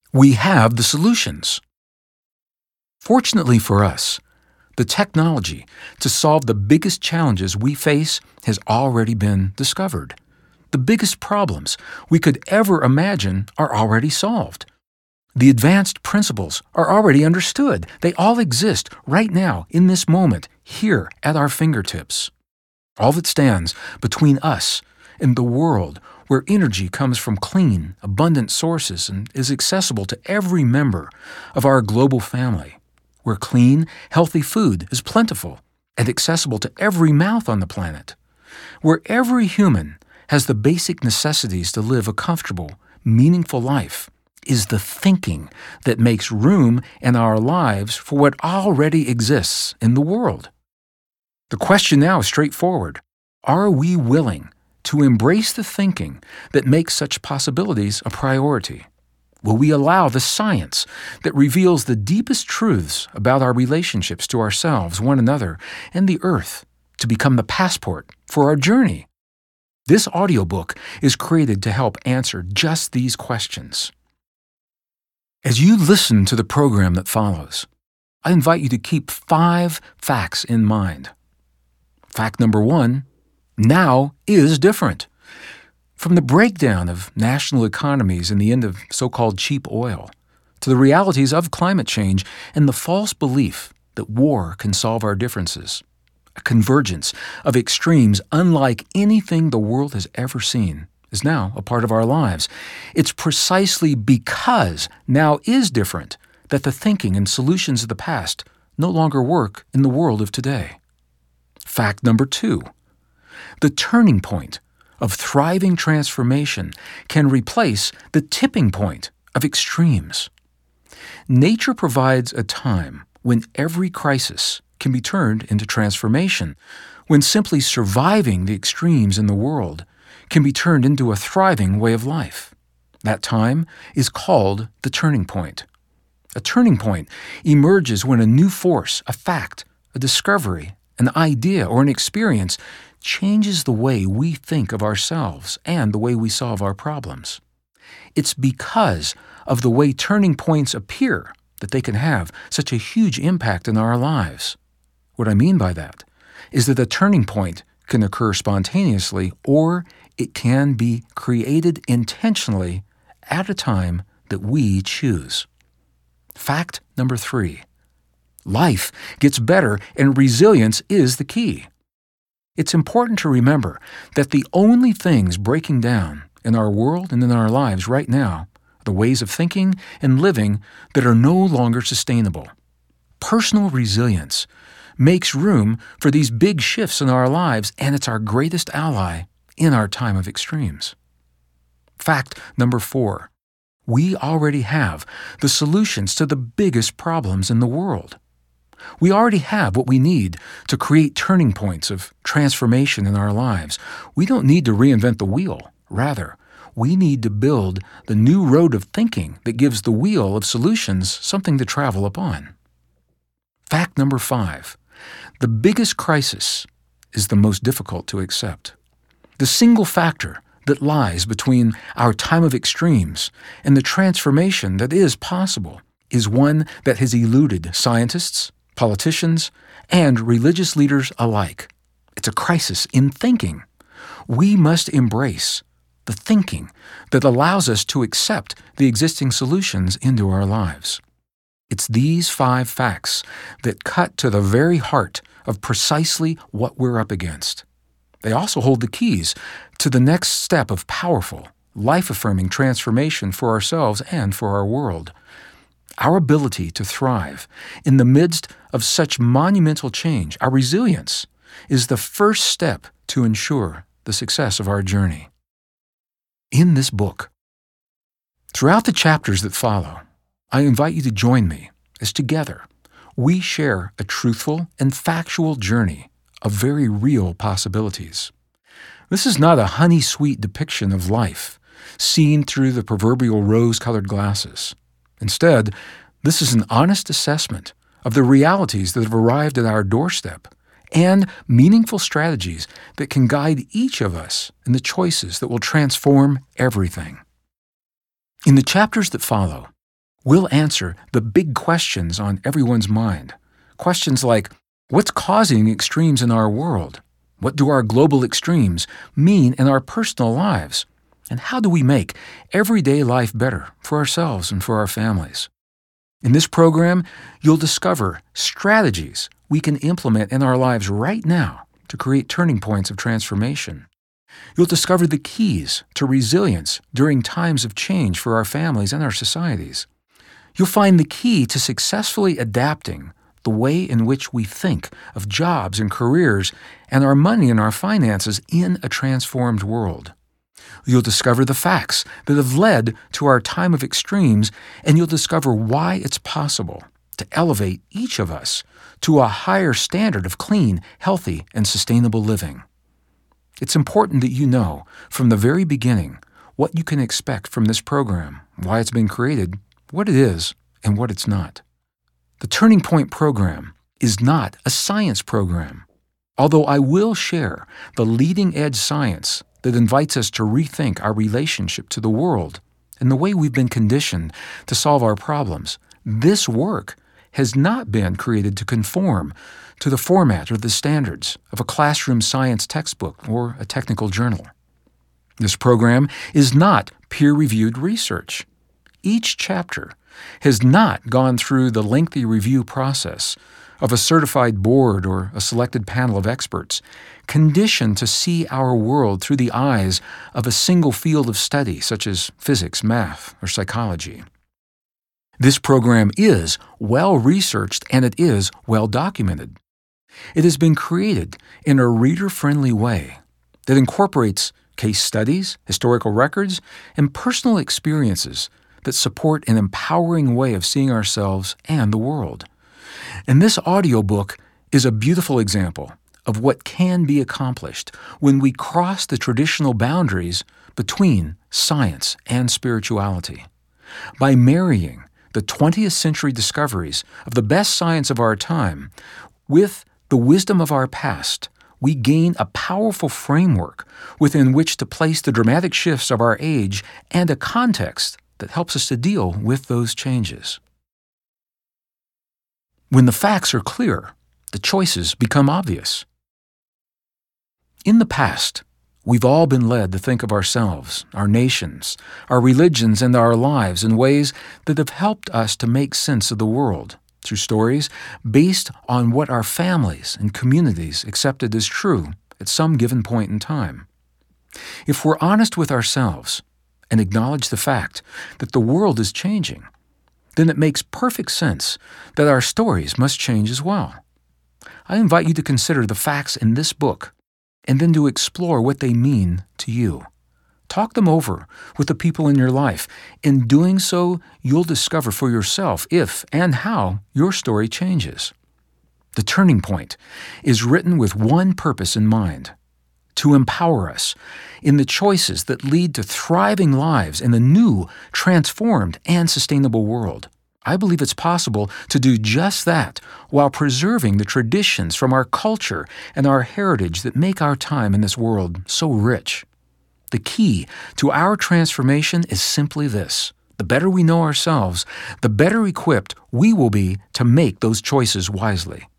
We have the solutions. Fortunately for us, the technology to solve the biggest challenges we face has already been discovered. The biggest problems we could ever imagine are already solved. The advanced principles are already understood. They all exist right now, in this moment, here at our fingertips. All that stands between us and the world where energy comes from clean, abundant sources and is accessible to every member of our global family, where clean, healthy food is plentiful and accessible to every mouth on the planet, where every human has the basic necessities to live a comfortable, meaningful life, is the thinking that makes room in our lives for what already exists in the world. The question now is straightforward. Are we willing to embrace the thinking that makes such possibilities a priority? Will we allow the science that reveals the deepest truths about our relationships to ourselves, one another, and the earth to become the passport for our journey? This audiobook is created to help answer just these questions. As you listen to the program that follows, I invite you to keep 5 facts in mind. Fact number 1, now is different. From the breakdown of national economies and the end of so-called cheap oil, to the realities of climate change and the false belief that war can solve our differences, a convergence of extremes unlike anything the world has ever seen is now a part of our lives. It's precisely because now is different that the thinking and solutions of the past no longer work in the world of today. Fact number 2, the turning point of thriving transformation can replace the tipping point of extremes. Nature provides a time when every crisis can be turned into transformation, when simply surviving the extremes in the world can be turned into a thriving way of life. That time is called the turning point. A turning point emerges when a new force, a fact, a discovery, an idea, or an experience changes the way we think of ourselves and the way we solve our problems. It's because of the way turning points appear that they can have such a huge impact in our lives. What I mean by that is that a turning point can occur spontaneously, or it can be created intentionally at a time that we choose. Fact number 3, life gets better and resilience is the key. It's important to remember that the only things breaking down in our world and in our lives right now are the ways of thinking and living that are no longer sustainable. Personal resilience makes room for these big shifts in our lives, and it's our greatest ally in our time of extremes. Fact number 4, we already have the solutions to the biggest problems in the world. We already have what we need to create turning points of transformation in our lives. We don't need to reinvent the wheel. Rather, we need to build the new road of thinking that gives the wheel of solutions something to travel upon. Fact number 5, the biggest crisis is the most difficult to accept. The single factor that lies between our time of extremes and the transformation that is possible is one that has eluded scientists, politicians, and religious leaders alike. It's a crisis in thinking. We must embrace the thinking that allows us to accept the existing solutions into our lives. It's these 5 facts that cut to the very heart of precisely what we're up against. They also hold the keys to the next step of powerful, life-affirming transformation for ourselves and for our world. Our ability to thrive in the midst of such monumental change, our resilience, is the first step to ensure the success of our journey. In this book, throughout the chapters that follow, I invite you to join me as together we share a truthful and factual journey of very real possibilities. This is not a honey-sweet depiction of life, seen through the proverbial rose-colored glasses. Instead, this is an honest assessment of the realities that have arrived at our doorstep and meaningful strategies that can guide each of us in the choices that will transform everything. In the chapters that follow, We'll answer the big questions on everyone's mind. Questions like, what's causing extremes in our world? What do our global extremes mean in our personal lives? And how do we make everyday life better for ourselves and for our families? In this program, you'll discover strategies we can implement in our lives right now to create turning points of transformation. You'll discover the keys to resilience during times of change for our families and our societies. You'll find the key to successfully adapting the way in which we think of jobs and careers and our money and our finances in a transformed world. You'll discover the facts that have led to our time of extremes, and you'll discover why it's possible to elevate each of us to a higher standard of clean, healthy, and sustainable living. It's important that you know from the very beginning what you can expect from this program, why it's been created, what it is, and what it's not. The Turning Point program is not a science program, although I will share the leading-edge science that invites us to rethink our relationship to the world and the way we've been conditioned to solve our problems. This work has not been created to conform to the format or the standards of a classroom science textbook or a technical journal. This program is not peer-reviewed research. Each chapter has not gone through the lengthy review process of a certified board or a selected panel of experts, conditioned to see our world through the eyes of a single field of study, such as physics, math, or psychology. This program is well-researched and it is well-documented. It has been created in a reader-friendly way that incorporates case studies, historical records, and personal experiences that support an empowering way of seeing ourselves and the world. And this audiobook is a beautiful example of what can be accomplished when we cross the traditional boundaries between science and spirituality. By marrying the 20th century discoveries of the best science of our time with the wisdom of our past, we gain a powerful framework within which to place the dramatic shifts of our age and a context that helps us to deal with those changes. When the facts are clear, the choices become obvious. In the past, we've all been led to think of ourselves, our nations, our religions, and our lives in ways that have helped us to make sense of the world through stories based on what our families and communities accepted as true at some given point in time. If we're honest with ourselves and acknowledge the fact that the world is changing, then it makes perfect sense that our stories must change as well. I invite you to consider the facts in this book and then to explore what they mean to you. Talk them over with the people in your life. In doing so, you'll discover for yourself if and how your story changes. The Turning Point is written with one purpose in mind: to empower us in the choices that lead to thriving lives in a new, transformed, and sustainable world. I believe it's possible to do just that while preserving the traditions from our culture and our heritage that make our time in this world so rich. The key to our transformation is simply this: the better we know ourselves, the better equipped we will be to make those choices wisely.